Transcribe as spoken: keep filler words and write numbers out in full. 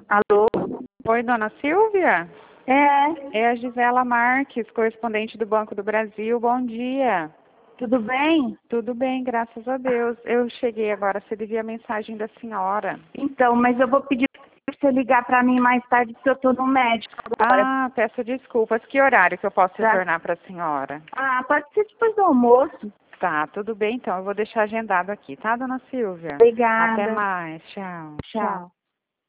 Alô? Oi, dona Silvia? É, É a Gisela Marques, correspondente do Banco do Brasil. Bom dia. tudo bem? Tudo bem, graças a Deus. Eu cheguei agora, você devia a mensagem da senhora. Então, mas eu vou pedir pra você ligar pra mim mais tarde, porque eu tô no médico agora. Ah, peço desculpas. Que horário que eu posso Tá? retornar para a senhora? Ah, pode ser depois do almoço. Tá, tudo bem então. Eu vou deixar agendado aqui, tá, dona Silvia? Até Obrigada. mais. Tchau. Tchau.